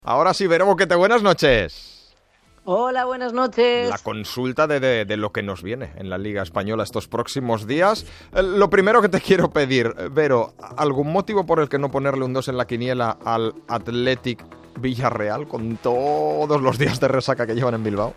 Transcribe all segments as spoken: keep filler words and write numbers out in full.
Ahora sí, Vero Boquete, buenas noches. Hola, buenas noches. La consulta de, de, de lo que nos viene en la Liga Española estos próximos días. Eh, lo primero que te quiero pedir, Vero, ¿algún motivo por el que no ponerle un dos en la quiniela al Athletic Villarreal con todos los días de resaca que llevan en Bilbao?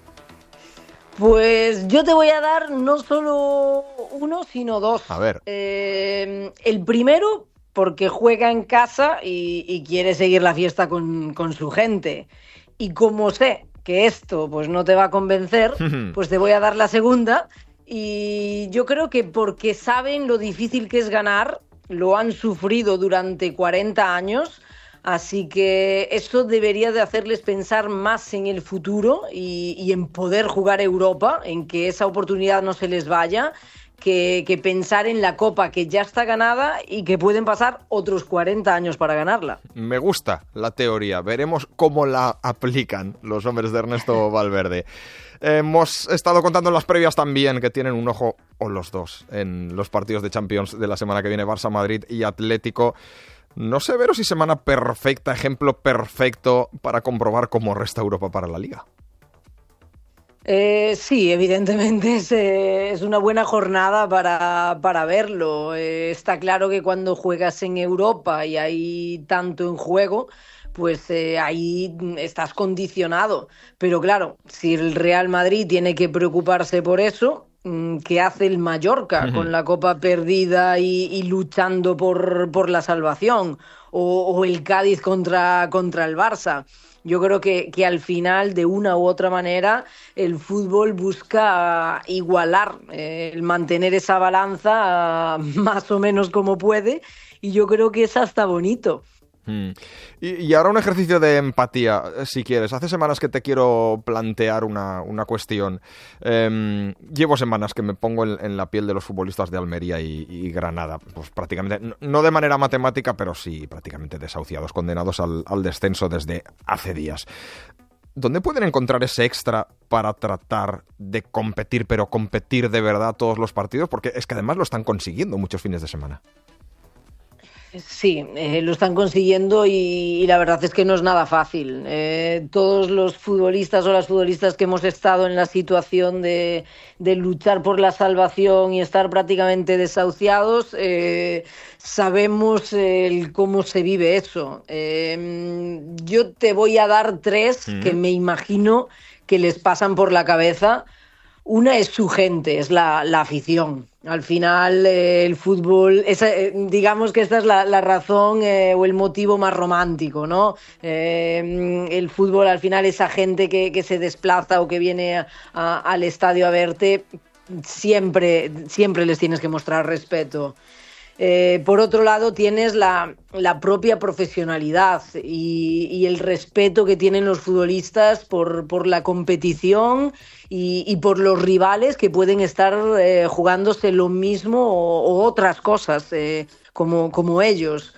Pues yo te voy a dar no solo uno, sino dos. A ver. Eh, el primero, porque juega en casa y, y quiere seguir la fiesta con, con su gente. Y como sé que esto pues no te va a convencer, pues te voy a dar la segunda. Y yo creo que porque saben lo difícil que es ganar, lo han sufrido durante cuarenta años, así que eso debería de hacerles pensar más en el futuro y, y en poder jugar Europa, en que esa oportunidad no se les vaya, que, que pensar en la Copa que ya está ganada y que pueden pasar otros cuarenta años para ganarla. Me gusta la teoría, veremos cómo la aplican los hombres de Ernesto Valverde. Hemos estado contando en las previas también que tienen un ojo, o los dos, en los partidos de Champions de la semana que viene, Barça-Madrid y Atlético. No sé, Vero, si semana perfecta, ejemplo perfecto para comprobar cómo resta Europa para la Liga. Eh, sí, evidentemente es, eh, es una buena jornada para, para verlo. Eh, está claro que cuando juegas en Europa y hay tanto en juego, pues eh, ahí estás condicionado. Pero claro, si el Real Madrid tiene que preocuparse por eso, ¿qué hace el Mallorca uh-huh. con la Copa perdida y, y luchando por, por la salvación? O, o el Cádiz contra, contra el Barça. Yo creo que, que al final, de una u otra manera, el fútbol busca igualar, eh, el mantener esa balanza uh, más o menos como puede, y yo creo que es hasta bonito. Mm. Y, y ahora un ejercicio de empatía, si quieres. Hace semanas que te quiero plantear una, una cuestión. Eh, llevo semanas que me pongo en, en la piel de los futbolistas de Almería y, y Granada, pues prácticamente, no, no de manera matemática, pero sí prácticamente desahuciados, condenados al, al descenso desde hace días. ¿Dónde pueden encontrar ese extra para tratar de competir, pero competir de verdad todos los partidos? Porque es que además lo están consiguiendo muchos fines de semana. Sí, eh, lo están consiguiendo y, y la verdad es que no es nada fácil. Eh, todos los futbolistas o las futbolistas que hemos estado en la situación de, de luchar por la salvación y estar prácticamente desahuciados, eh, sabemos eh, cómo se vive eso. Eh, yo te voy a dar tres mm. que me imagino que les pasan por la cabeza. Una es su gente, es la, la afición. Al final, eh, el fútbol, esa, eh, digamos que esta es la, la razón eh, o el motivo más romántico, ¿no? Eh, el fútbol, al final, esa gente que, que se desplaza o que viene a, a, al estadio a verte, siempre, siempre les tienes que mostrar respeto. Eh, por otro lado, tienes la, la propia profesionalidad y, y el respeto que tienen los futbolistas por, por la competición y, y por los rivales que pueden estar eh, jugándose lo mismo o, o otras cosas eh, como, como ellos.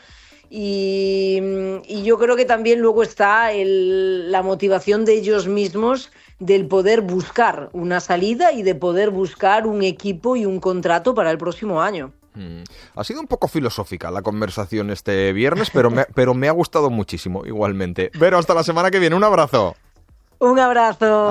Y, y yo creo que también luego está el, la motivación de ellos mismos del poder buscar una salida y de poder buscar un equipo y un contrato para el próximo año. Mm. Ha sido un poco filosófica la conversación este viernes, pero me, pero me ha gustado muchísimo igualmente. Pero hasta la semana que viene, un abrazo. Un abrazo.